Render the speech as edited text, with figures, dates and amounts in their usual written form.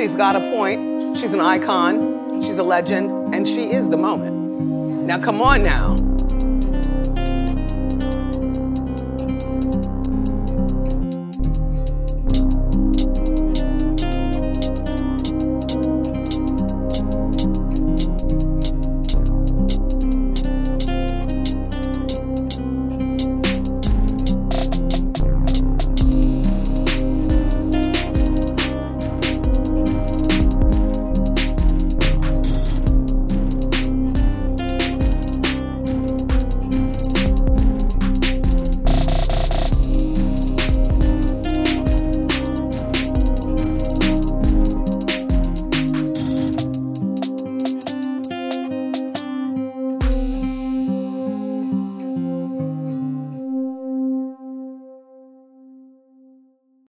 She's got a point. She's an icon. She's a legend. And she is the moment. Now, come on now.